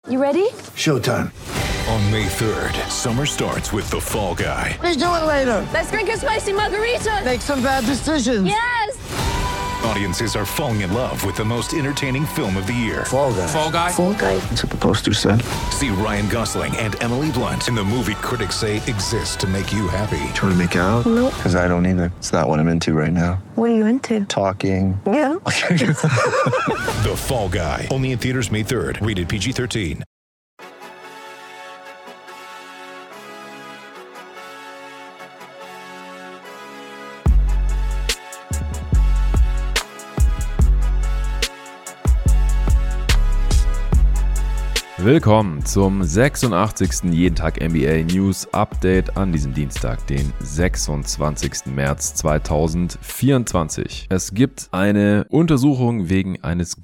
You ready? Showtime. On May 3rd, summer starts with The Fall Guy. Let's do it later. Let's drink a spicy margarita. Make some bad decisions. Yes! Audiences are falling in love with the most entertaining film of the year. Fall Guy. Fall Guy? Fall Guy. That's what the poster said. See Ryan Gosling and Emily Blunt in the movie critics say exists to make you happy. Trying to make it out? Nope. Because I don't either. It's not what I'm into right now. What are you into? Talking. Yeah. The Fall Guy. Only in theaters May 3rd. Rated PG-13. Willkommen zum 86. Jeden Tag NBA News Update an diesem Dienstag, den 26. März 2024. Es gibt eine Untersuchung wegen eines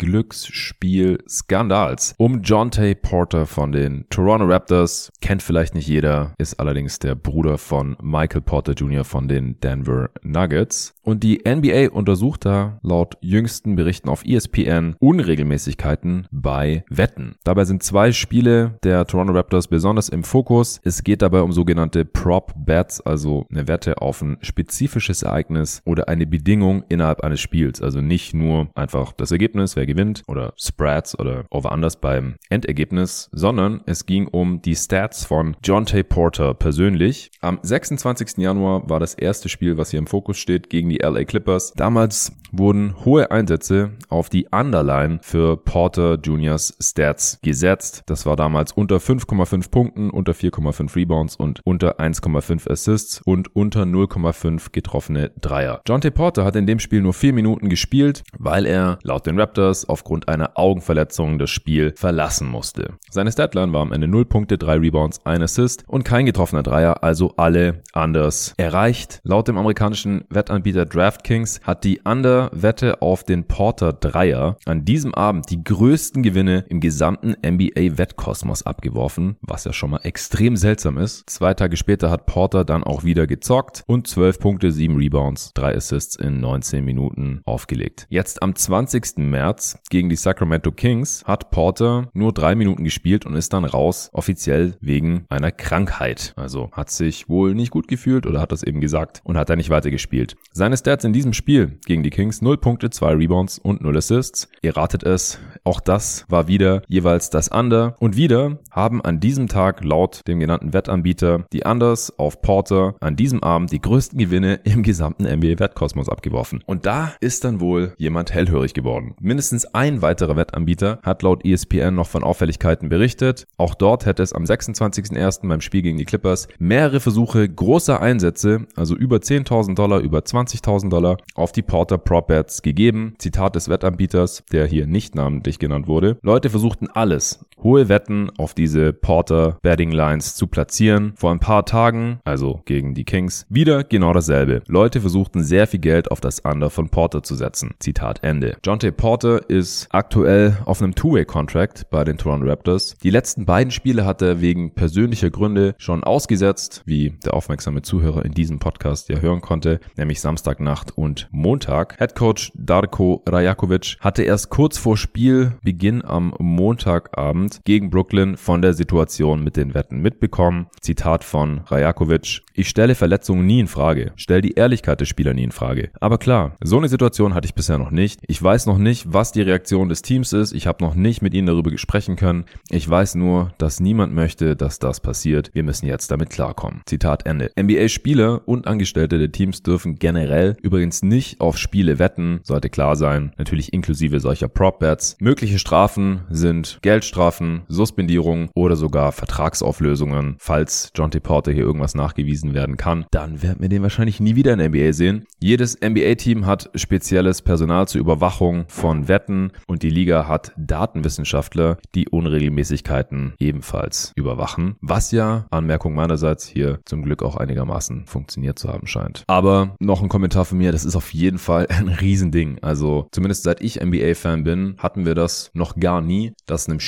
Glücksspiel-Skandals um Jontay Porter von den Toronto Raptors. Kennt vielleicht nicht jeder, ist allerdings der Bruder von Michael Porter Jr. von den Denver Nuggets. Und die NBA untersucht da laut jüngsten Berichten auf ESPN Unregelmäßigkeiten bei Wetten. Dabei sind zwei Spiele der Toronto Raptors besonders im Fokus. Es geht dabei um sogenannte Prop Bets, also eine Wette auf ein spezifisches Ereignis oder eine Bedingung innerhalb eines Spiels. Also nicht nur einfach das Ergebnis, wer gewinnt oder Spreads oder Over-Unders beim Endergebnis, sondern es ging um die Stats von Jontay Porter persönlich. Am 26. Januar war das erste Spiel, was hier im Fokus steht, gegen die LA Clippers. Damals wurden hohe Einsätze auf die Underline für Porter Jr.'s Stats gesetzt. Das war damals unter 5,5 Punkten, unter 4,5 Rebounds und unter 1,5 Assists und unter 0,5 getroffene Dreier. Jontay Porter hat in dem Spiel nur 4 Minuten gespielt, weil er laut den Raptors aufgrund einer Augenverletzung das Spiel verlassen musste. Seine Statline war am Ende 0 Punkte, 3 Rebounds, 1 Assist und kein getroffener Dreier, also alle Unders erreicht. Laut dem amerikanischen Wettanbieter DraftKings hat die Under-Wette auf den Porter Dreier an diesem Abend die größten Gewinne im gesamten NBA-Wettkosmos abgeworfen, was ja schon mal extrem seltsam ist. 2 Tage später hat Porter dann auch wieder gezockt und 12 Punkte, 7 Rebounds, 3 Assists in 19 Minuten aufgelegt. Jetzt am 20. März gegen die Sacramento Kings hat Porter nur 3 Minuten gespielt und ist dann raus, offiziell wegen einer Krankheit. Also hat sich wohl nicht gut gefühlt oder hat das eben gesagt und hat dann nicht weitergespielt. Seine Stats in diesem Spiel gegen die Kings: 0 Punkte, 2 Rebounds und 0 Assists. Ihr ratet es, auch das war wieder jeweils das Under. Und wieder haben an diesem Tag laut dem genannten Wettanbieter die Unders auf Porter an diesem Abend die größten Gewinne im gesamten NBA-Wettkosmos abgeworfen. Und da ist dann wohl jemand hellhörig geworden. Mindestens ein weiterer Wettanbieter hat laut ESPN noch von Auffälligkeiten berichtet. Auch dort hätte es am 26.01. beim Spiel gegen die Clippers mehrere Versuche großer Einsätze, also über $10.000, über $20.000 auf die Porter Prop Bets gegeben. Zitat des Wettanbieters, der hier nicht namentlich genannt wurde: Leute versuchten alles, hohe Wetten auf diese Porter Betting Lines zu platzieren. Vor ein paar Tagen, also gegen die Kings, wieder genau dasselbe. Leute versuchten sehr viel Geld auf das Under von Porter zu setzen. Zitat Ende. Jontay Porter ist aktuell auf einem Two-Way-Contract bei den Toronto Raptors. Die letzten beiden Spiele hat er wegen persönlicher Gründe schon ausgesetzt, wie der aufmerksame Zuhörer in diesem Podcast ja hören konnte, nämlich Samstagnacht und Montag. Headcoach Darko Rajakovic hatte erst kurz vor Spielbeginn am Montagabend gegen Brooklyn von der Situation mit den Wetten mitbekommen. Zitat von Rajakovic: Ich stelle Verletzungen nie in Frage, stelle die Ehrlichkeit des Spielers nie in Frage. Aber klar, so eine Situation hatte ich bisher noch nicht. Ich weiß noch nicht, was die Reaktion des Teams ist. Ich habe noch nicht mit ihnen darüber sprechen können. Ich weiß nur, dass niemand möchte, dass das passiert. Wir müssen jetzt damit klarkommen. Zitat Ende. NBA-Spieler und Angestellte der Teams dürfen generell übrigens nicht auf Spiele wetten, sollte klar sein. Natürlich inklusive solcher Prop-Bets. Mögliche Strafen sind Geldstrafen, Suspendierung oder sogar Vertragsauflösungen. Falls Jontay Porter hier irgendwas nachgewiesen werden kann, dann werden wir den wahrscheinlich nie wieder in der NBA sehen. Jedes NBA-Team hat spezielles Personal zur Überwachung von Wetten und die Liga hat Datenwissenschaftler, die Unregelmäßigkeiten ebenfalls überwachen, was ja, Anmerkung meinerseits, hier zum Glück auch einigermaßen funktioniert zu haben scheint. Aber noch ein Kommentar von mir, das ist auf jeden Fall ein Riesending. Also zumindest seit ich NBA-Fan bin, hatten wir das noch gar nie, dass einem Spieler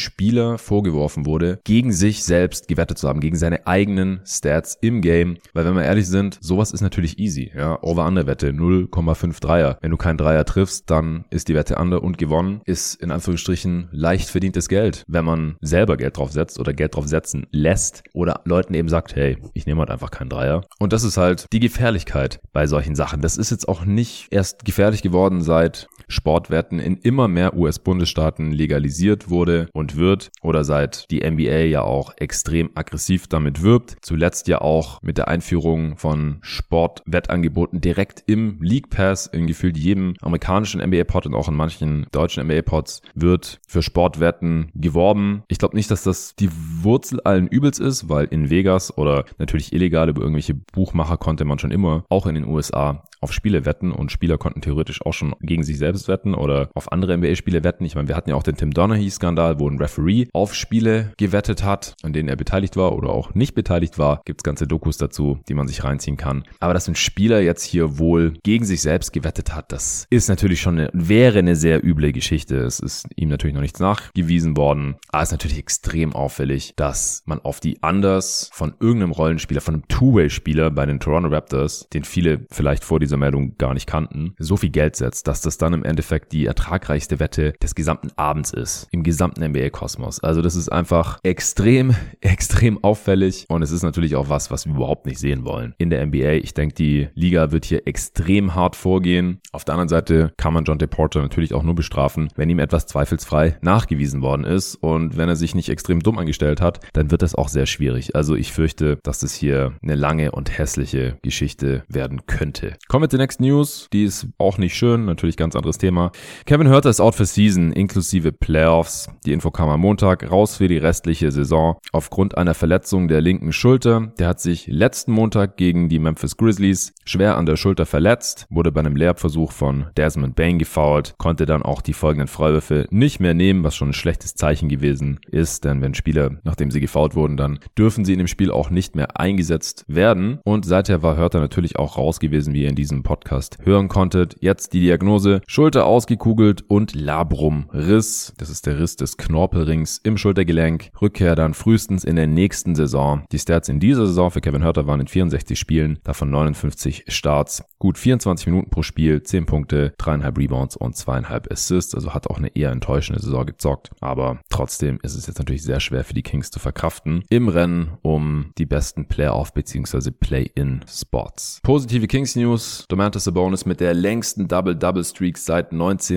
Spieler vorgeworfen wurde, gegen sich selbst gewettet zu haben, gegen seine eigenen Stats im Game. Weil wenn wir ehrlich sind, sowas ist natürlich easy. Ja, Over-Under-Wette, 0,5 Dreier. Wenn du keinen Dreier triffst, dann ist die Wette under und gewonnen. Ist in Anführungsstrichen leicht verdientes Geld, wenn man selber Geld drauf setzt oder Geld drauf setzen lässt oder Leuten eben sagt, hey, ich nehme halt einfach keinen Dreier. Und das ist halt die Gefährlichkeit bei solchen Sachen. Das ist jetzt auch nicht erst gefährlich geworden, seit Sportwetten in immer mehr US-Bundesstaaten legalisiert wurde und wird oder seit die NBA ja auch extrem aggressiv damit wirbt. Zuletzt ja auch mit der Einführung von Sportwettangeboten direkt im League Pass in gefühlt jedem amerikanischen NBA-Pod und auch in manchen deutschen NBA-Pods wird für Sportwetten geworben. Ich glaube nicht, dass das die Wurzel allen Übels ist, weil in Vegas oder natürlich illegal über irgendwelche Buchmacher konnte man schon immer auch in den USA auf Spiele wetten und Spieler konnten theoretisch auch schon gegen sich selbst wetten oder auf andere NBA-Spiele wetten. Ich meine, wir hatten ja auch den Tim Donaghy-Skandal, wo ein Referee auf Spiele gewettet hat, an denen er beteiligt war oder auch nicht beteiligt war. Gibt's ganze Dokus dazu, die man sich reinziehen kann. Aber dass ein Spieler jetzt hier wohl gegen sich selbst gewettet hat, das ist natürlich schon wäre eine sehr üble Geschichte. Es ist ihm natürlich noch nichts nachgewiesen worden. Aber es ist natürlich extrem auffällig, dass man auf die Unders von irgendeinem Rollenspieler, von einem Two-Way-Spieler bei den Toronto Raptors, den viele vielleicht vor dieser Meldung gar nicht kannten, so viel Geld setzt, dass das dann im Endeffekt die ertragreichste Wette des gesamten Abends ist, im gesamten NBA-Kosmos. Also das ist einfach extrem, extrem auffällig und es ist natürlich auch was wir überhaupt nicht sehen wollen in der NBA. Ich denke, die Liga wird hier extrem hart vorgehen. Auf der anderen Seite kann man Jontay Porter natürlich auch nur bestrafen, wenn ihm etwas zweifelsfrei nachgewiesen worden ist und wenn er sich nicht extrem dumm angestellt hat, dann wird das auch sehr schwierig. Also ich fürchte, dass das hier eine lange und hässliche Geschichte werden könnte. Kommen wir zur nächsten News. Die ist auch nicht schön, natürlich ganz anderes Thema. Kevin Huerter ist out for season, inklusive Playoffs. Die Info kam am Montag, raus für die restliche Saison aufgrund einer Verletzung der linken Schulter. Der hat sich letzten Montag gegen die Memphis Grizzlies schwer an der Schulter verletzt, wurde bei einem Layup-Versuch von Desmond Bane gefoult, konnte dann auch die folgenden Freiwürfe nicht mehr nehmen, was schon ein schlechtes Zeichen gewesen ist, denn wenn Spieler, nachdem sie gefoult wurden, dann dürfen sie in dem Spiel auch nicht mehr eingesetzt werden. Und seither war Huerter natürlich auch raus gewesen, wie ihr in diesem Podcast hören konntet. Jetzt die Diagnose: Schulter ausgekugelt und Labrumriss. Das ist der Riss des Knorpelrings im Schultergelenk. Rückkehr dann frühestens in der nächsten Saison. Die Stats in dieser Saison für Kevin Huerter waren in 64 Spielen, davon 59 Starts, gut 24 Minuten pro Spiel, 10 Punkte, 3,5 Rebounds und 2,5 Assists. Also hat auch eine eher enttäuschende Saison gezockt. Aber trotzdem ist es jetzt natürlich sehr schwer für die Kings zu verkraften im Rennen um die besten Playoff- bzw. Play-In-Spots. Positive Kings-News: Domantas Sabonis mit der längsten Double-Double-Streak seit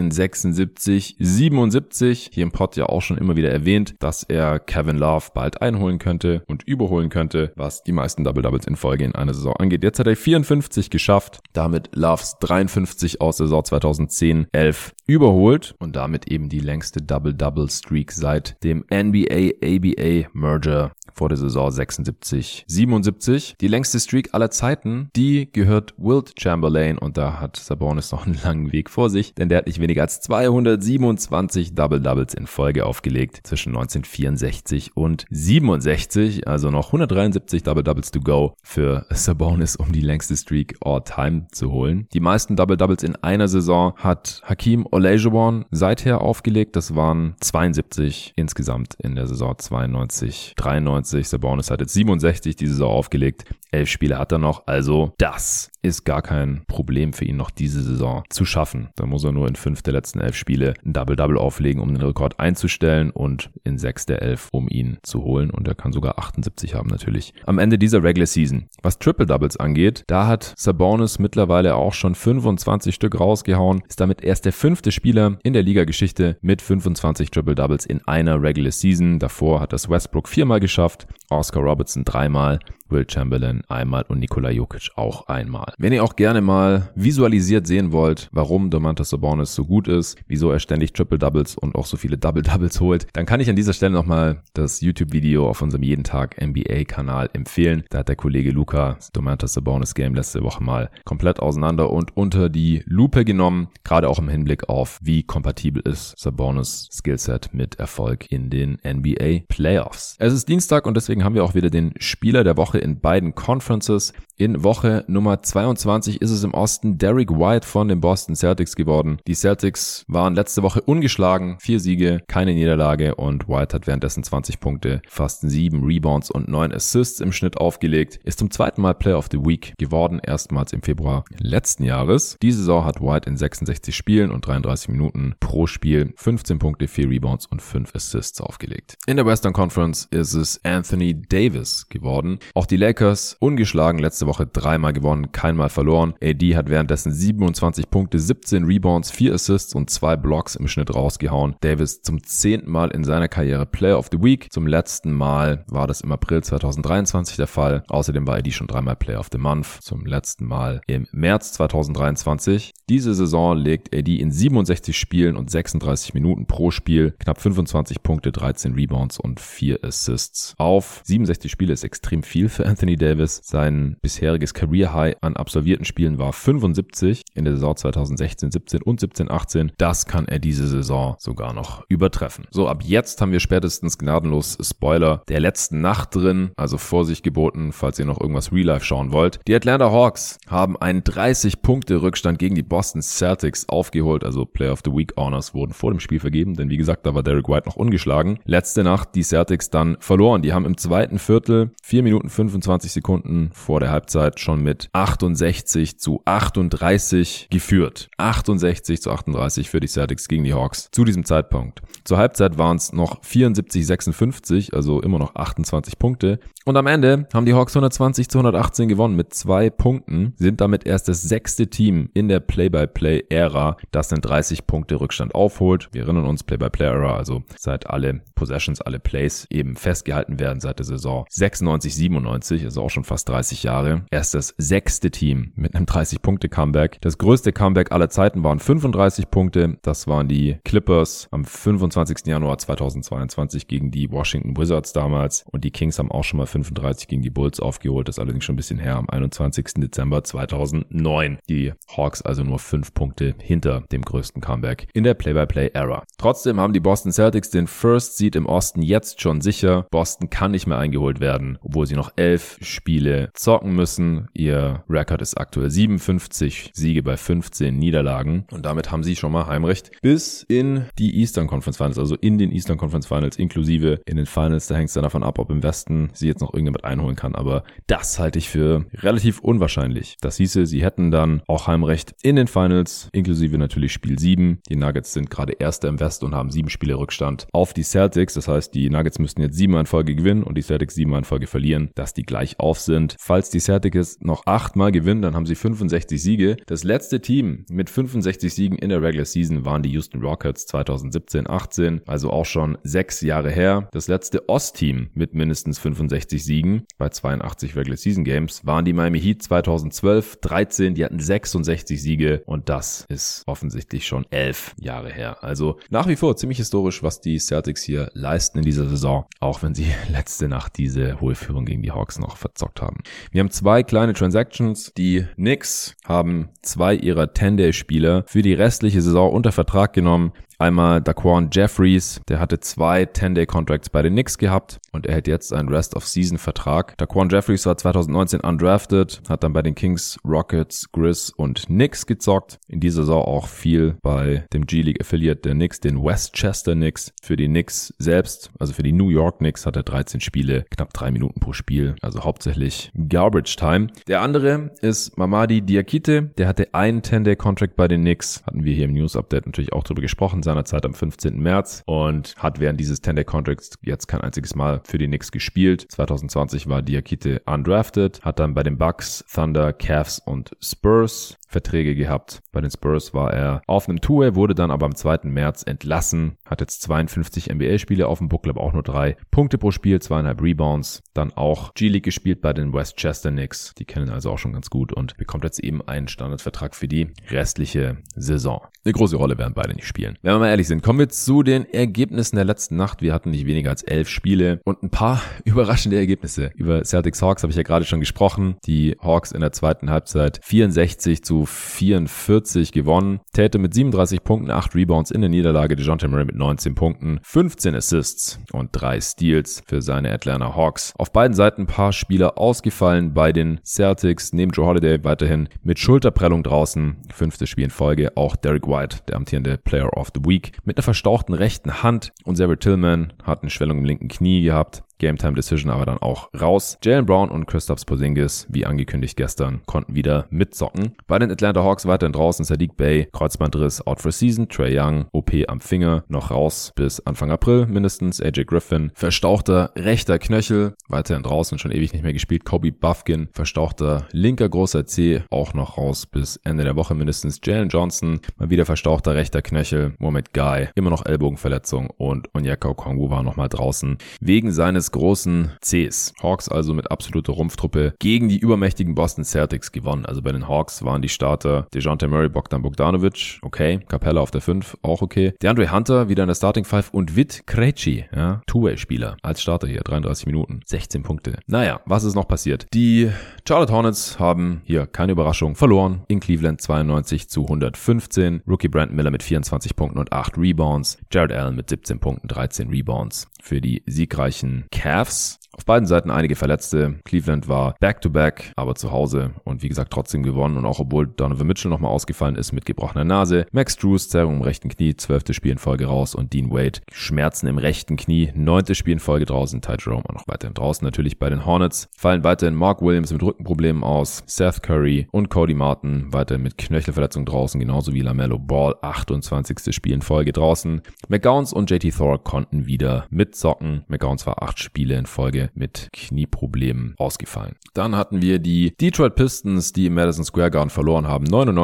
1976-77. Hier im Pod ja auch schon immer wieder erwähnt, dass er Kevin Love bald einholen könnte und überholen könnte, was die meisten Double-Doubles in Folge in einer Saison angeht. Jetzt hat er 54 geschafft, damit Loves 53 aus Saison 2010-11 überholt und damit eben die längste Double-Double-Streak seit dem NBA-ABA-Merger vor der Saison 76-77. Die längste Streak aller Zeiten, die gehört Wilt Chamberlain und da hat Sabonis noch einen langen Weg vor sich, denn der hat nicht weniger als 227 Double-Doubles in Folge aufgelegt zwischen 1964 und 67, also noch 173 Double-Doubles to go für Sabonis, um die längste Streak all time zu holen. Die meisten Double-Doubles in einer Saison hat Hakeem Olajuwon seither aufgelegt, das waren 72 insgesamt in der Saison 92-93. Sabonis hat jetzt 67 die Saison aufgelegt. 11 Spiele hat er noch, also das ist gar kein Problem für ihn, noch diese Saison zu schaffen. Da muss er nur in 5 der letzten 11 Spiele ein Double-Double auflegen, um den Rekord einzustellen und in 6 der 11, um ihn zu holen. Und er kann sogar 78 haben natürlich am Ende dieser Regular Season. Was Triple-Doubles angeht, da hat Sabonis mittlerweile auch schon 25 Stück rausgehauen, ist damit erst der 5. Spieler in der Liga-Geschichte mit 25 Triple-Doubles in einer Regular Season. Davor hat das Westbrook 4-mal geschafft, Oscar Robertson 3-mal, Wilt Chamberlain einmal und Nikola Jokic auch einmal. Wenn ihr auch gerne mal visualisiert sehen wollt, warum Domantas Sabonis so gut ist, wieso er ständig Triple-Doubles und auch so viele Double-Doubles holt, dann kann ich an dieser Stelle nochmal das YouTube-Video auf unserem Jeden Tag NBA-Kanal empfehlen. Da hat der Kollege Luca Domantas Sabonis Game letzte Woche mal komplett auseinander und unter die Lupe genommen, gerade auch im Hinblick auf, wie kompatibel ist Sabonis Skillset mit Erfolg in den NBA Playoffs. Es ist Dienstag und deswegen haben wir auch wieder den Spieler der Woche in beiden Conferences. In Woche Nummer 22 ist es im Osten Derrick White von den Boston Celtics geworden. Die Celtics waren letzte Woche ungeschlagen, 4 Siege, keine Niederlage und White hat währenddessen 20 Punkte, fast 7 Rebounds und 9 Assists im Schnitt aufgelegt. Ist zum zweiten Mal Player of the Week geworden, erstmals im Februar letzten Jahres. Diese Saison hat White in 66 Spielen und 33 Minuten pro Spiel 15 Punkte, 4 Rebounds und 5 Assists aufgelegt. In der Western Conference ist es Anthony Davis geworden. Auch die Lakers ungeschlagen, letzte Woche 3-mal gewonnen, keinmal verloren. AD hat währenddessen 27 Punkte, 17 Rebounds, 4 Assists und 2 Blocks im Schnitt rausgehauen. Davis zum 10. Mal in seiner Karriere Player of the Week. Zum letzten Mal war das im April 2023 der Fall. Außerdem war AD schon 3-mal Player of the Month. Zum letzten Mal im März 2023. Diese Saison legt AD in 67 Spielen und 36 Minuten pro Spiel knapp 25 Punkte, 13 Rebounds und 4 Assists auf. 67 Spiele ist extrem viel für Anthony Davis. Sein bisheriges Career High an absolvierten Spielen war 75 in der Saison 2016-17 und 17-18. Das kann er diese Saison sogar noch übertreffen. So, ab jetzt haben wir spätestens gnadenlos Spoiler der letzten Nacht drin, also Vorsicht geboten, falls ihr noch irgendwas Real Life schauen wollt. Die Atlanta Hawks haben einen 30-Punkte-Rückstand gegen die Boston Celtics aufgeholt, also Player of the Week Honors wurden vor dem Spiel vergeben, denn wie gesagt, da war Derrick White noch ungeschlagen. Letzte Nacht die Celtics dann verloren. Die haben im zweiten Viertel 4 Minuten 25 Sekunden vor der Halbzeit schon mit 68-38 geführt. 68-38 für die Celtics gegen die Hawks zu diesem Zeitpunkt. Zur Halbzeit waren es noch 74-56, also immer noch 28 Punkte. Und am Ende haben die Hawks 120-118 gewonnen mit 2 Punkten, sind damit erst das 6. Team in der Play-by-Play-Ära, das einen 30-Punkte-Rückstand aufholt. Wir erinnern uns, Play-by-Play-Ära, also seit alle Possessions, alle Plays eben festgehalten werden seit der Saison 96-97, also auch schon fast 30 Jahre. Erst das 6. Team mit einem 30-Punkte-Comeback. Das größte Comeback aller Zeiten waren 35 Punkte. Das waren die Clippers am 25. Januar 2022 gegen die Washington Wizards damals. Und die Kings haben auch schon mal 35 gegen die Bulls aufgeholt. Das ist allerdings schon ein bisschen her, am 21. Dezember 2009. Die Hawks also nur 5 Punkte hinter dem größten Comeback in der Play-by-Play-Ära. Trotzdem haben die Boston Celtics den First Seed im Osten jetzt schon sicher. Boston kann nicht mehr eingeholt werden, obwohl sie noch 11 Spiele zocken müssen. Ihr Rekord ist aktuell 57 Siege bei 15 Niederlagen und damit haben sie schon mal Heimrecht bis in die Eastern Conference Finals, also in den Eastern Conference Finals inklusive in den Finals. Da hängt es dann davon ab, ob im Westen sie jetzt noch irgendjemand einholen kann, aber das halte ich für relativ unwahrscheinlich. Das hieße, sie hätten dann auch Heimrecht in den Finals, inklusive natürlich Spiel 7. Die Nuggets sind gerade Erster im Westen und haben 7 Spiele Rückstand auf die Celtics. Das heißt, die Nuggets müssten jetzt 7 Mal in Folge gewinnen und die Celtics 7 Mal in Folge verlieren, dass die gleich auf sind. Falls die Celtics noch 8 Mal gewinnen, dann haben sie 65 Siege. Das letzte Team mit 65 Siegen in der Regular Season waren die Houston Rockets 2017-18, also auch schon 6 Jahre her. Das letzte Ostteam mit mindestens 65 Siegen bei 82 Regular Season Games waren die Miami Heat 2012-13. Die hatten 66 Siege und das ist offensichtlich schon 11 Jahre her. Also nach wie vor ziemlich historisch, was die Celtics hier leisten in dieser Saison, auch wenn sie letzte Nacht diese hohe Führung gegen die Hawks noch verzockt haben. Wir haben 2 kleine Transactions. Die Knicks haben 2 ihrer 10-Day-Spieler für die restliche Saison unter Vertrag genommen. Einmal Daquan Jeffries, der hatte 2 10-Day-Contracts bei den Knicks gehabt und er hat jetzt einen Rest-of-Season-Vertrag. Daquan Jeffries war 2019 undrafted, hat dann bei den Kings, Rockets, Grizz und Knicks gezockt. In dieser Saison auch viel bei dem G-League-Affiliate der Knicks, den Westchester Knicks. Für die Knicks selbst, also für die New York Knicks, hat er 13 Spiele, knapp 3 Minuten pro Spiel, also hauptsächlich Garbage Time. Der andere ist Mamadi Diakite, der hatte einen 10-Day-Contract bei den Knicks, hatten wir hier im News-Update natürlich auch drüber gesprochen, seiner Zeit am 15. März und hat während dieses 10-Day-Contracts jetzt kein einziges Mal für die Knicks gespielt. 2020 war Diakite undrafted, hat dann bei den Bucks, Thunder, Cavs und Spurs Verträge gehabt. Bei den Spurs war er auf einem Two-Way, wurde dann aber am 2. März entlassen, hat jetzt 52 NBA-Spiele auf dem Buckel, aber auch nur 3 Punkte pro Spiel, 2,5 Rebounds, dann auch G-League gespielt bei den Westchester Knicks, die kennen also auch schon ganz gut und bekommt jetzt eben einen Standardvertrag für die restliche Saison. Eine große Rolle werden beide nicht spielen. Wenn wir mal ehrlich sind, kommen wir zu den Ergebnissen der letzten Nacht. Wir hatten nicht weniger als 11 Spiele und ein paar überraschende Ergebnisse. Über Celtics Hawks habe ich ja gerade schon gesprochen. Die Hawks in der zweiten Halbzeit 64-45 109-44 gewonnen. Tatum mit 37 Punkten, 8 Rebounds in der Niederlage. DeJounte Murray mit 19 Punkten, 15 Assists und 3 Steals für seine Atlanta Hawks. Auf beiden Seiten ein paar Spieler ausgefallen bei den Celtics. Neben Jrue Holiday weiterhin mit Schulterprellung draußen. 5. Spiel in Folge. Auch Derek White, der amtierende Player of the Week, mit einer verstauchten rechten Hand. Und Xavier Tillman hat eine Schwellung im linken Knie gehabt. Game-Time-Decision aber dann auch raus. Jaylen Brown und Kristaps Porzingis, wie angekündigt gestern, konnten wieder mitzocken. Bei den Atlanta Hawks weiterhin draußen Sadiq Bey, Kreuzbandriss, out for season. Trae Young, OP am Finger, noch raus bis Anfang April mindestens. AJ Griffin, verstauchter rechter Knöchel, weiterhin draußen, schon ewig nicht mehr gespielt. Kobe Buffkin, verstauchter linker großer Zeh, auch noch raus bis Ende der Woche mindestens. Jalen Johnson, mal wieder verstauchter rechter Knöchel. Mohamed Guy, immer noch Ellbogenverletzung. Und Onyeka Okongwu war nochmal draußen wegen seines großen Cs. Hawks also mit absoluter Rumpftruppe gegen die übermächtigen Boston Celtics gewonnen. Also bei den Hawks waren die Starter DeJounte Murray, Bogdan Bogdanovic, okay. Capella auf der 5, auch okay. DeAndre Hunter wieder in der Starting 5 und Vit Krejci, ja, Two-Way-Spieler als Starter hier, 33 Minuten, 16 Punkte. Naja, was ist noch passiert? Die Charlotte Hornets haben hier, keine Überraschung, verloren in Cleveland 92-115. Rookie Brandon Miller mit 24 Punkten und 8 Rebounds. Jared Allen mit 17 Punkten, 13 Rebounds für die siegreichen Cavs. Auf beiden Seiten einige Verletzte. Cleveland war Back-to-Back, aber zu Hause und wie gesagt trotzdem gewonnen. Und auch obwohl Donovan Mitchell nochmal ausgefallen ist mit gebrochener Nase. Max Strus, Zerrung im rechten Knie, 12. Spiel in Folge raus. Und Dean Wade, Schmerzen im rechten Knie, 9. Spiel in Folge draußen. Ty Jerome auch noch weiterhin draußen. Natürlich bei den Hornets fallen weiterhin Mark Williams mit Rückenproblemen aus. Seth Curry und Cody Martin weiterhin mit Knöchelverletzung draußen. Genauso wie LaMelo Ball, 28. Spiel in Folge draußen. McGowens und JT Thor konnten wieder mitzocken. McGowens war 8 Spiele in Folge mit Knieproblemen ausgefallen. Dann hatten wir die Detroit Pistons, die im Madison Square Garden verloren haben.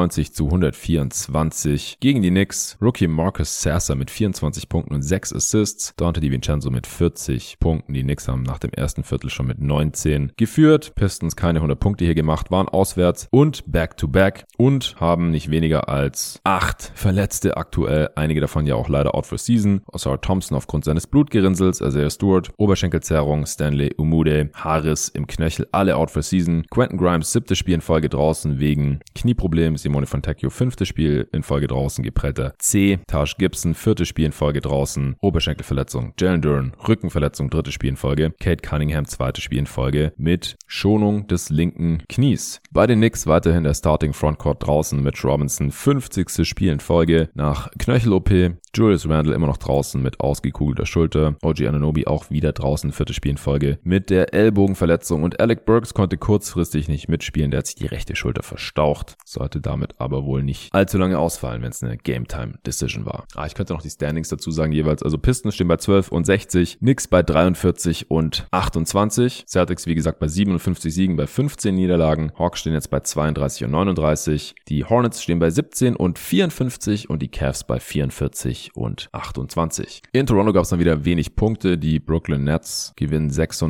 99-124 gegen die Knicks. Rookie Marcus Sasser mit 24 Punkten und 6 Assists. Dante DiVincenzo mit 40 Punkten. Die Knicks haben nach dem ersten Viertel schon mit 19 geführt. Pistons keine 100 Punkte hier gemacht, waren auswärts und Back-to-Back und haben nicht weniger als 8 Verletzte aktuell. Einige davon ja auch leider out for season. Oscar Thompson aufgrund seines Blutgerinnsels, Isaiah Stewart, Oberschenkelzerrung, Stanley Umude, Harris im Knöchel, alle out for season. Quentin Grimes 7. Spiel in Folge draußen wegen Knieproblemen. Simone Fontecchio 5. Spiel in Folge draußen, geprellter C. Taj Gibson 4. Spiel in Folge draußen, Oberschenkelverletzung. Jalen Duren, Rückenverletzung, 3. Spiel in Folge. Kate Cunningham 2. Spiel in Folge mit Schonung des linken Knies. Bei den Knicks weiterhin der Starting Frontcourt draußen. Mitch Robinson 50. Spiel in Folge nach Knöchel-OP. Julius Randle immer noch draußen mit ausgekugelter Schulter. OG Anunoby auch wieder draußen, 4. Spiel in Folge mit der Ellbogenverletzung. Und Alec Burks konnte kurzfristig nicht mitspielen. Der hat sich die rechte Schulter verstaucht. Sollte damit aber wohl nicht allzu lange ausfallen, wenn es eine Game-Time-Decision war. Ich könnte noch die Standings dazu sagen jeweils. Also Pistons stehen bei 12 und 60. Knicks bei 43 und 28. Celtics wie gesagt bei 57 Siegen, bei 15 Niederlagen. Hawks stehen jetzt bei 32 und 39. Die Hornets stehen bei 17 und 54 und die Cavs bei 44 und 28. In Toronto gab es dann wieder wenig Punkte. Die Brooklyn Nets gewinnen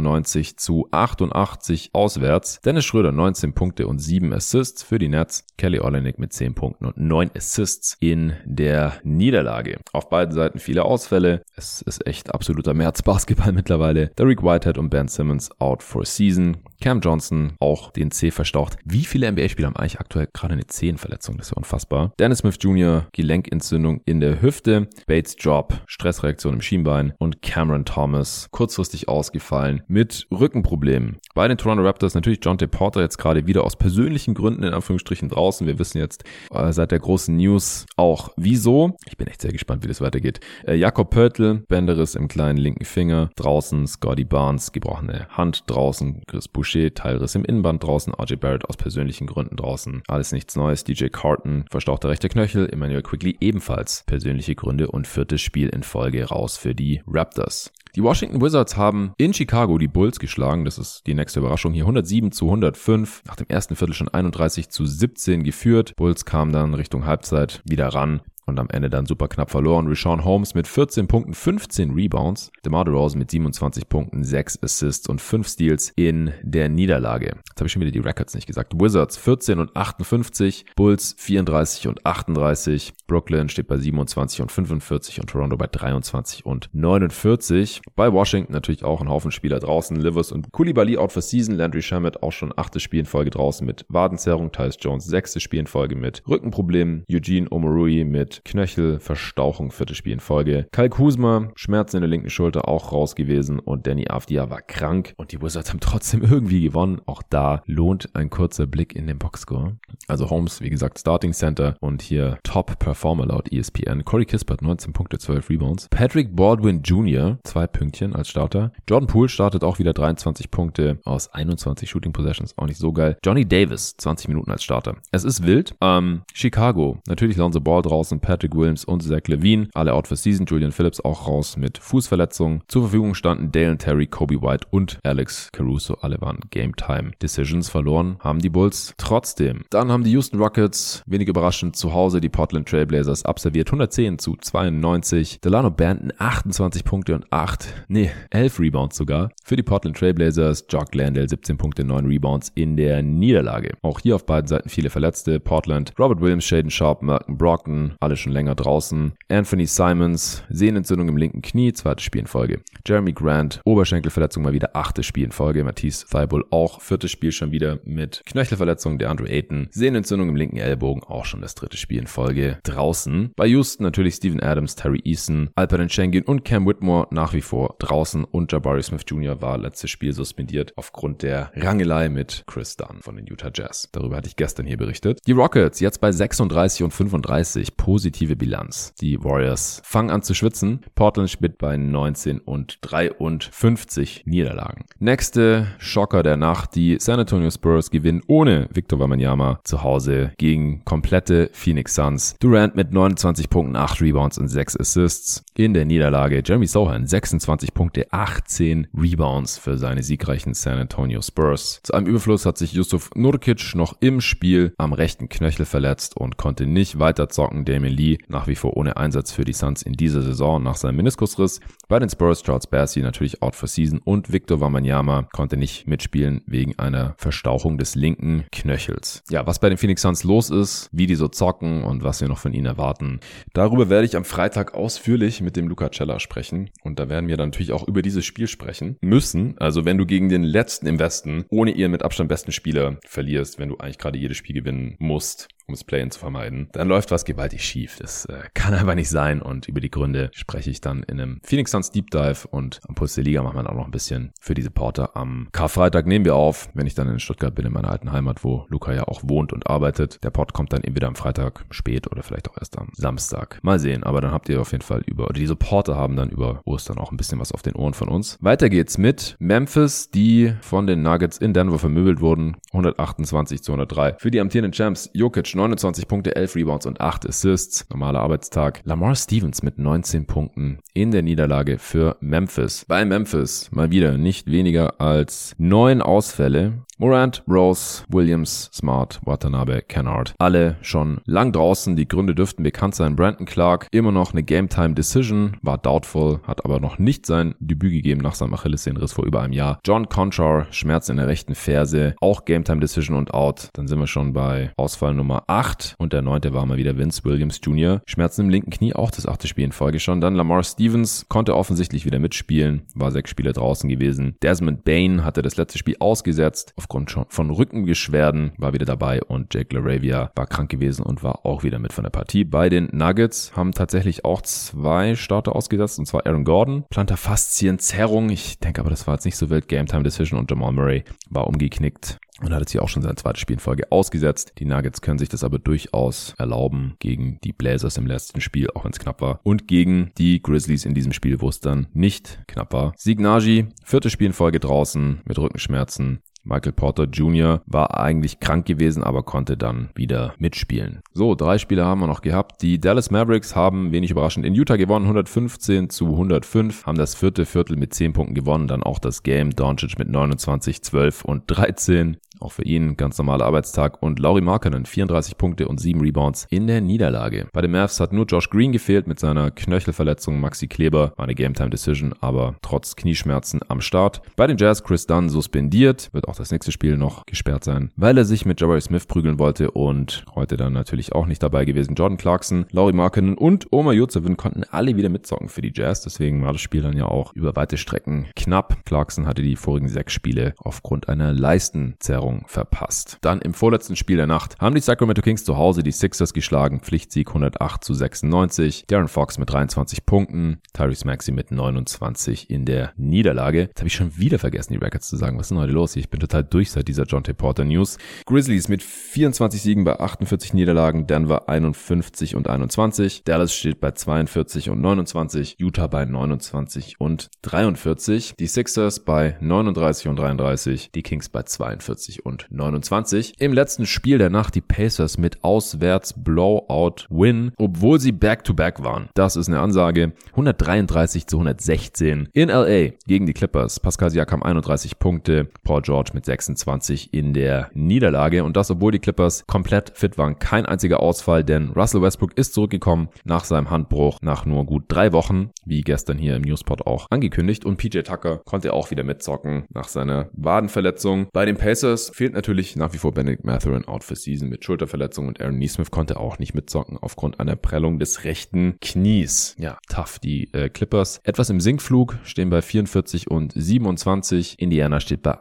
96-88 auswärts. Dennis Schröder 19 Punkte und 7 Assists für die Nets. Kelly Olynyk mit 10 Punkten und 9 Assists in der Niederlage. Auf beiden Seiten viele Ausfälle. Es ist echt absoluter März-Basketball mittlerweile. Derek Whitehead und Ben Simmons out for season. Cam Johnson auch den C verstaucht. Wie viele NBA-Spieler haben eigentlich aktuell gerade eine Zehenverletzung? Das ist ja unfassbar. Dennis Smith Jr. Gelenkentzündung in der Hüfte. Bates Job, Stressreaktion im Schienbein. Und Cameron Thomas kurzfristig ausgefallen mit Rückenproblemen. Bei den Toronto Raptors natürlich Jonte Porter jetzt gerade wieder aus persönlichen Gründen in Anführungsstrichen draußen. Wir wissen jetzt seit der großen News auch wieso. Ich bin echt sehr gespannt, wie das weitergeht. Jakob Poeltl, Bänderriss im kleinen linken Finger draußen. Scotty Barnes, gebrochene Hand draußen. Chris Boucher, Teilriss im Innenband draußen. RJ Barrett aus persönlichen Gründen draußen. Alles nichts Neues. DJ Carton, verstauchter rechter Knöchel. Emmanuel Quigley ebenfalls persönliche Gründe und 4. Spiel in Folge raus für die Raptors. Die Washington Wizards haben in Chicago die Bulls geschlagen. Das ist die nächste Überraschung hier. 107-105. Nach dem ersten Viertel schon 31-17 geführt. Bulls kamen dann Richtung Halbzeit wieder ran und am Ende dann super knapp verloren. Richaun Holmes mit 14 Punkten, 15 Rebounds. DeMar DeRozan mit 27 Punkten, 6 Assists und 5 Steals in der Niederlage. Jetzt habe ich schon wieder die Records nicht gesagt. Wizards 14 und 58, Bulls 34 und 38, Brooklyn steht bei 27 und 45 und Toronto bei 23 und 49. Bei Washington natürlich auch ein Haufen Spieler draußen. Livers und Coulibaly out for season. Landry Shamet auch schon 8. Spiel in Folge draußen mit Wadenzerrung. Tyus Jones 6. Spiel in Folge mit Rückenproblemen. Eugene Omoruyi mit Knöchelverstauchung 4. Spiel in Folge. Kyle Kuzma, Schmerzen in der linken Schulter, auch raus gewesen und Danny Avdija war krank und die Wizards haben trotzdem irgendwie gewonnen. Auch da lohnt ein kurzer Blick in den Boxscore. Also Holmes, wie gesagt, Starting Center und hier Top Performer laut ESPN. Corey Kispert 19 Punkte, 12 Rebounds. Patrick Baldwin Jr. 2 Pünktchen als Starter. Jordan Poole startet auch wieder 23 Punkte aus 21 Shooting Possessions, auch nicht so geil. Johnny Davis 20 Minuten als Starter. Es ist wild. Chicago, natürlich Lonzo Ball draußen, Patrick Williams und Zach LaVine, alle out for season. Julian Phillips auch raus mit Fußverletzungen. Zur Verfügung standen Dalen Terry, Kobe White und Alex Caruso. Alle waren Game-Time Decisions. Verloren haben die Bulls trotzdem. Dann haben die Houston Rockets, wenig überraschend, zu Hause die Portland Trailblazers absolviert. 110-92. Delano Banton 28 Punkte und 11 Rebounds sogar. Für die Portland Trailblazers Jock Landale 17 Punkte, 9 Rebounds in der Niederlage. Auch hier auf beiden Seiten viele Verletzte. Portland, Robert Williams, Shaedon Sharpe, Malcolm Brogdon, alle schon länger draußen. Anthony Simons, Sehnenentzündung im linken Knie, 2. Spiel in Folge. Jeremy Grant, Oberschenkelverletzung mal wieder 8. Spiel in Folge. Matisse Thybulle auch 4. Spiel schon wieder mit Knöchelverletzung. Der Andrew Ayton, Sehnenentzündung im linken Ellbogen, auch schon das 3. Spiel in Folge draußen. Bei Houston natürlich Steven Adams, Terry Eason, Alperen Sengun und Cam Whitmore nach wie vor draußen und Jabari Smith Jr. war letztes Spiel suspendiert aufgrund der Rangelei mit Chris Dunn von den Utah Jazz. Darüber hatte ich gestern hier berichtet. Die Rockets jetzt bei 36 und 35, positive Bilanz. Die Warriors fangen an zu schwitzen. Portland spielt bei 19 und 53 Niederlagen. Nächste Schocker der Nacht, die San Antonio Spurs gewinnen ohne Victor Wembanyama zu Hause gegen komplette Phoenix Suns. Durant mit 29 Punkten, 8 Rebounds und 6 Assists. In der Niederlage Jeremy Sohan 26 Punkte, 18 Rebounds für seine siegreichen San Antonio Spurs. Zu einem Überfluss hat sich Jusuf Nurkic noch im Spiel am rechten Knöchel verletzt und konnte nicht weiter zocken. Damian Lee nach wie vor ohne Einsatz für die Suns in dieser Saison nach seinem Meniskusriss. Bei den Spurs Charles Bassey natürlich out for season und Victor Wembanyama konnte nicht mitspielen wegen einer Verstauchung des linken Knöchels. Ja, was bei den Phoenix Suns los ist, wie die so zocken und was wir noch von ihnen erwarten, darüber werde ich am Freitag ausführlich mit dem Luca Cella sprechen und da werden wir dann natürlich auch über dieses Spiel sprechen müssen. Also wenn du gegen den letzten im Westen ohne ihren mit Abstand besten Spieler verlierst, wenn du eigentlich gerade jedes Spiel gewinnen musst, um das Play-In zu vermeiden, dann läuft was gewaltig schief. Das kann einfach nicht sein und über die Gründe spreche ich dann in einem Phoenix Suns Deep Dive und am Puls der Liga machen wir dann auch noch ein bisschen für die Supporter. Am Karfreitag nehmen wir auf, wenn ich dann in Stuttgart bin, in meiner alten Heimat, wo Luca ja auch wohnt und arbeitet. Der Pod kommt dann entweder am Freitag spät oder vielleicht auch erst am Samstag. Mal sehen, aber dann habt ihr auf jeden Fall die Supporter haben dann über Ostern auch ein bisschen was auf den Ohren von uns. Weiter geht's mit Memphis, die von den Nuggets in Denver vermöbelt wurden. 128-103. Für die amtierenden Champs Jokic 29 Punkte, 11 Rebounds und 8 Assists. Normaler Arbeitstag. Lamar Stevens mit 19 Punkten in der Niederlage für Memphis. Bei Memphis mal wieder nicht weniger als 9 Ausfälle. Morant, Rose, Williams, Smart, Watanabe, Kennard. Alle schon lang draußen. Die Gründe dürften bekannt sein. Brandon Clark, immer noch eine Game-Time-Decision, war doubtful, hat aber noch nicht sein Debüt gegeben nach seinem Achillessehnenriss vor über einem Jahr. John Conchar, Schmerz in der rechten Ferse, auch Game-Time-Decision und out. Dann sind wir schon bei Ausfall Nummer 8 und der 9. war mal wieder Vince Williams Jr. Schmerzen im linken Knie, auch das 8. Spiel in Folge schon. Dann Lamar Stevens konnte offensichtlich wieder mitspielen, war 6 Spiele draußen gewesen. Desmond Bane hatte das letzte Spiel ausgesetzt, aufgrund von Rückenbeschwerden, war wieder dabei und Jake LaRavia war krank gewesen und war auch wieder mit von der Partie. Bei den Nuggets haben tatsächlich auch 2 Starter ausgesetzt, und zwar Aaron Gordon, Plantarfaszienzerrung, ich denke aber, das war jetzt nicht so wild, Game Time Decision, und Jamal Murray war umgeknickt und hat jetzt hier auch schon sein 2. Spiel in Folge ausgesetzt. Die Nuggets können sich das aber durchaus erlauben gegen die Blazers im letzten Spiel, auch wenn es knapp war, und gegen die Grizzlies in diesem Spiel, wo es dann nicht knapp war. Zeke Nnaji, 4. Spiel in Folge draußen mit Rückenschmerzen. Michael Porter Jr. war eigentlich krank gewesen, aber konnte dann wieder mitspielen. So, 3 Spiele haben wir noch gehabt. Die Dallas Mavericks haben wenig überraschend in Utah gewonnen, 115-105, haben das 4. Viertel mit 10 Punkten gewonnen, dann auch das Game. Doncic mit 29, 12 und 13. Auch für ihn ganz normaler Arbeitstag. Und Lauri Markkanen 34 Punkte und 7 Rebounds in der Niederlage. Bei den Mavs hat nur Josh Green gefehlt mit seiner Knöchelverletzung. Maxi Kleber war eine Game-Time-Decision, aber trotz Knieschmerzen am Start. Bei den Jazz Chris Dunn suspendiert, wird auch das nächste Spiel noch gesperrt sein, weil er sich mit Jabari Smith prügeln wollte und heute dann natürlich auch nicht dabei gewesen. Jordan Clarkson, Lauri Markkanen und Omer Yurtseven konnten alle wieder mitzocken für die Jazz, deswegen war das Spiel dann ja auch über weite Strecken knapp. Clarkson hatte die vorigen 6 Spiele aufgrund einer Leistenzerrung verpasst. Dann im vorletzten Spiel der Nacht haben die Sacramento Kings zu Hause die Sixers geschlagen, Pflichtsieg 108-96, De'Aaron Fox mit 23 Punkten, Tyrese Maxey mit 29 in der Niederlage. Jetzt habe ich schon wieder vergessen, die Records zu sagen. Was ist denn heute los hier? Ich bin total durch seit dieser John T. Porter News. Grizzlies mit 24 Siegen bei 48 Niederlagen, Denver 51 und 21, Dallas steht bei 42 und 29, Utah bei 29 und 43, die Sixers bei 39 und 33, die Kings bei 42 und 29. Im letzten Spiel der Nacht die Pacers mit Auswärts-Blowout-Win, obwohl sie Back-to-Back waren. Das ist eine Ansage. 133-116 in LA gegen die Clippers. Pascal Siakam 31 Punkte, Paul George mit 26 in der Niederlage und das, obwohl die Clippers komplett fit waren. Kein einziger Ausfall, denn Russell Westbrook ist zurückgekommen nach seinem Handbruch nach nur gut 3 Wochen, wie gestern hier im Newspot auch angekündigt, und PJ Tucker konnte auch wieder mitzocken nach seiner Wadenverletzung. Bei den Pacers fehlt natürlich nach wie vor Bennedict Mathurin, out for season mit Schulterverletzung, und Aaron Nesmith konnte auch nicht mitzocken aufgrund einer Prellung des rechten Knies. Ja, tough. Die Clippers etwas im Sinkflug, stehen bei 44 und 27. Indiana steht bei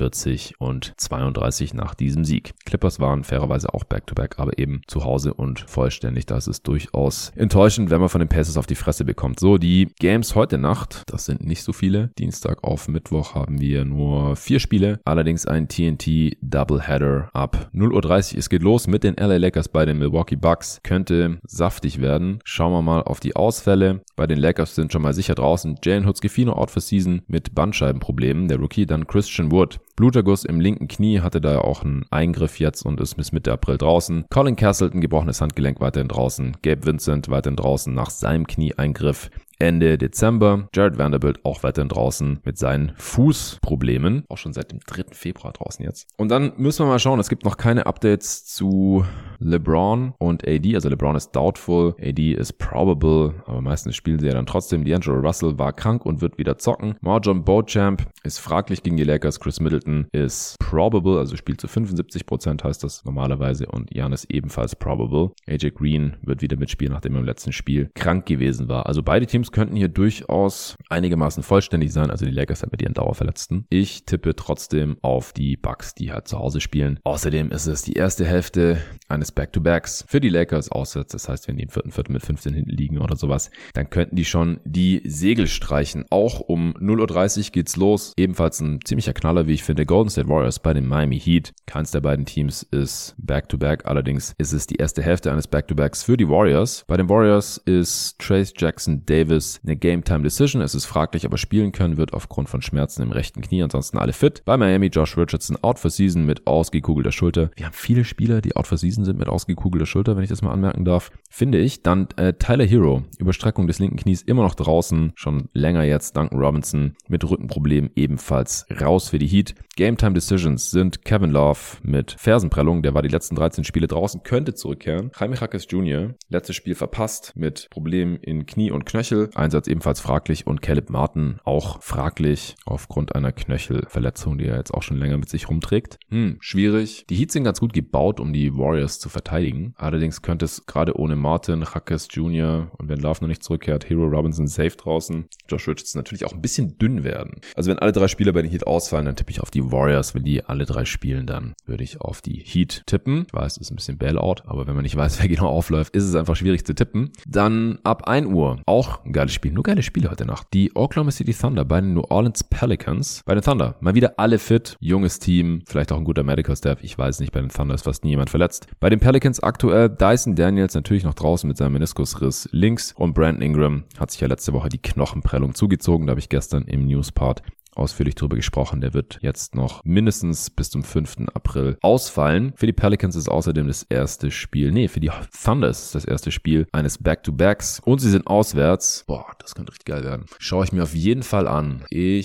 41 und 32 nach diesem Sieg. Clippers waren fairerweise auch Back-to-Back, aber eben zu Hause und vollständig. Das ist durchaus enttäuschend, wenn man von den Pacers auf die Fresse bekommt. So, die Games heute Nacht, das sind nicht so viele. Dienstag auf Mittwoch haben wir nur 4 Spiele, allerdings ein TNT Doubleheader ab 0:30 Uhr. Es geht los mit den LA Lakers bei den Milwaukee Bucks. Könnte saftig werden. Schauen wir mal auf die Ausfälle. Bei den Lakers sind schon mal sicher draußen Jalen Hood-Schifino out for season mit Bandscheibenproblemen. Der Rookie, dann Christian Wood. Bluterguss im linken Knie, hatte da ja auch einen Eingriff jetzt und ist bis Mitte April draußen. Colin Castleton, gebrochenes Handgelenk, weiterhin draußen. Gabe Vincent weiterhin draußen nach seinem Knieeingriff Ende Dezember. Jared Vanderbilt auch weiterhin draußen mit seinen Fußproblemen. Auch schon seit dem 3. Februar draußen jetzt. Und dann müssen wir mal schauen, es gibt noch keine Updates zu LeBron und AD. Also LeBron ist doubtful, AD ist probable, aber meistens spielen sie ja dann trotzdem. D'Angelo Russell war krank und wird wieder zocken. MarJon Beauchamp ist fraglich gegen die Lakers. Chris Middleton ist probable, also spielt zu 75%, heißt das normalerweise. Und Giannis ebenfalls probable. AJ Green wird wieder mitspielen, nachdem er im letzten Spiel krank gewesen war. Also beide Teams könnten hier durchaus einigermaßen vollständig sein. Also die Lakers halt mit ihren Dauerverletzten. Ich tippe trotzdem auf die Bucks, die halt zu Hause spielen. Außerdem ist es die erste Hälfte eines Back-to-Backs für die Lakers auswärts. Das heißt, wenn die im 4. Viertel mit 15 hinten liegen oder sowas, dann könnten die schon die Segel streichen. Auch um 0:30 Uhr geht's los. Ebenfalls ein ziemlicher Knaller, wie ich finde. Golden State Warriors bei den Miami Heat. Keins der beiden Teams ist Back-to-Back. Allerdings ist es die erste Hälfte eines Back-to-Backs für die Warriors. Bei den Warriors ist Trayce Jackson-Davis eine Game-Time-Decision. Es ist fraglich, ob er spielen können wird aufgrund von Schmerzen im rechten Knie. Ansonsten alle fit. Bei Miami Josh Richardson out for season mit ausgekugelter Schulter. Wir haben viele Spieler, die out for season sind mit ausgekugelter Schulter, wenn ich das mal anmerken darf. Finde ich. Dann Tyler Hero. Überstreckung des linken Knies immer noch draußen. Schon länger jetzt. Duncan Robinson mit Rückenproblemen ebenfalls raus für die Heat. Game-Time-Decisions sind Kevin Love mit Fersenprellung. Der war die letzten 13 Spiele draußen. Könnte zurückkehren. Jaime Jaquez Jr. letztes Spiel verpasst mit Problemen in Knie und Knöchel. Einsatz ebenfalls fraglich und Caleb Martin auch fraglich aufgrund einer Knöchelverletzung, die er jetzt auch schon länger mit sich rumträgt. Schwierig. Die Heats sind ganz gut gebaut, um die Warriors zu verteidigen. Allerdings könnte es gerade ohne Martin, Jaquez Jr. und wenn Love noch nicht zurückkehrt, Hero, Robinson safe draußen, Josh Richardson natürlich auch ein bisschen dünn werden. Also wenn alle 3 Spieler bei den Heat ausfallen, dann tippe ich auf die Warriors. Wenn die alle 3 spielen, dann würde ich auf die Heat tippen. Ich weiß, es ist ein bisschen Bailout, aber wenn man nicht weiß, wer genau aufläuft, ist es einfach schwierig zu tippen. Dann ab 1 Uhr auch ein geiles Spiel. Nur geile Spiele heute Nacht. Die Oklahoma City Thunder bei den New Orleans Pelicans. Bei den Thunder mal wieder alle fit. Junges Team. Vielleicht auch ein guter Medical Staff. Ich weiß nicht. Bei den Thunder ist fast nie jemand verletzt. Bei den Pelicans aktuell Dyson Daniels natürlich noch draußen mit seinem Meniskusriss links. Und Brandon Ingram hat sich ja letzte Woche die Knochenprellung zugezogen. Da habe ich gestern im Newspart ausführlich drüber gesprochen. Der wird jetzt noch mindestens bis zum 5. April ausfallen. Für die Pelicans ist außerdem das erste Spiel, für die Thunder ist das erste Spiel eines Back-to-Backs und sie sind auswärts. Boah, das könnte richtig geil werden. Schaue ich mir auf jeden Fall an. Ich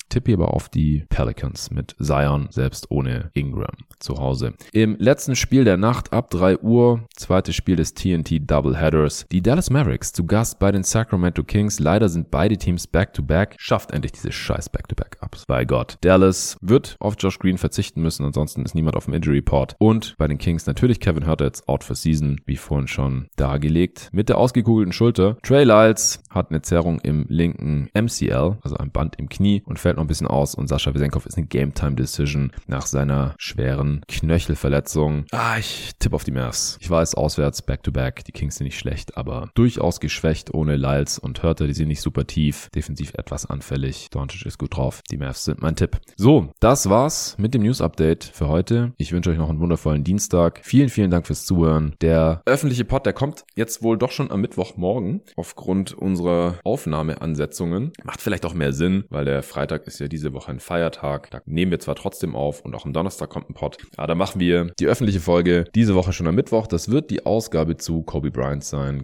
tippe aber auf die Pelicans mit Zion, selbst ohne Ingram zu Hause. Im letzten Spiel der Nacht ab 3 Uhr, zweites Spiel des TNT Doubleheaders, die Dallas Mavericks zu Gast bei den Sacramento Kings. Leider sind beide Teams Back-to-Back. Schafft endlich diese scheiß Back-to-Back-Ups. Bei Gott. Dallas wird auf Josh Green verzichten müssen, ansonsten ist niemand auf dem Injury Report. Und bei den Kings natürlich Kevin Huerter jetzt out for season, wie vorhin schon dargelegt. Mit der ausgekugelten Schulter. Trey Lyles hat eine Zerrung im linken MCL, also ein Band im Knie und fällt noch ein bisschen aus. Und Sascha Vesenkov ist eine Game-Time-Decision nach seiner schweren Knöchelverletzung. Ich tippe auf die Mavs. Ich weiß, auswärts Back-to-Back, die Kings sind nicht schlecht, aber durchaus geschwächt ohne Lyles und Huerter, die sind nicht super tief, defensiv etwas anfällig. Doncic ist gut drauf. Die Mavs sind mein Tipp. So, das war's mit dem News-Update für heute. Ich wünsche euch noch einen wundervollen Dienstag. Vielen, vielen Dank fürs Zuhören. Der öffentliche Pod, der kommt jetzt wohl doch schon am Mittwochmorgen aufgrund unserer Aufnahmeansetzungen. Macht vielleicht auch mehr Sinn, weil der Freitag ist ja diese Woche ein Feiertag. Da nehmen wir zwar trotzdem auf und auch am Donnerstag kommt ein Pod. Aber da machen wir die öffentliche Folge diese Woche schon am Mittwoch. Das wird die Ausgabe zu Kobe Bryant sein.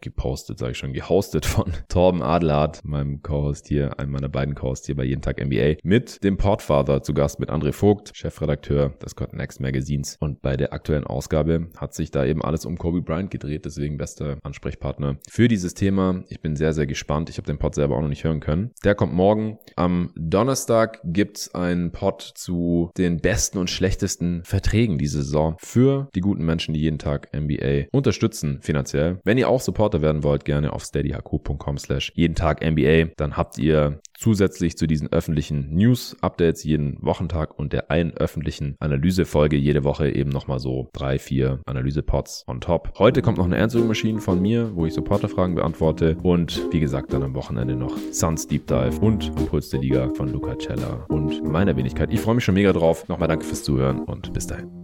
Gehostet von Torben Adelhardt, meinem Co-Host hier, einem meiner beiden Co-Hosts hier bei Jeden Tag NBA. Mit dem Podfather zu Gast, mit André Vogt, Chefredakteur des Cotton Next Magazins. Und bei der aktuellen Ausgabe hat sich da eben alles um Kobe Bryant gedreht. Deswegen bester Ansprechpartner für dieses Thema. Ich bin sehr, sehr gespannt. Ich habe den Pod selber auch noch nicht hören können. Der kommt morgen. Am Donnerstag gibt's einen Pod zu den besten und schlechtesten Verträgen diese Saison für die guten Menschen, die jeden Tag NBA unterstützen finanziell. Wenn ihr auch Supporter werden wollt, gerne auf steadyhq.com/jeden-tag-NBA. Dann habt ihr zusätzlich zu diesen öffentlichen News-Updates jeden Wochentag und der einen öffentlichen Analysefolge jede Woche eben nochmal so 3-4 Analyse-Pods on top. Heute kommt noch eine Answering Machine von mir, wo ich Supporterfragen beantworte und wie gesagt dann am Wochenende noch Suns Deep Dive und Impuls der Liga von Luca Cella und meiner Wenigkeit. Ich freue mich schon mega drauf. Nochmal danke fürs Zuhören und bis dahin.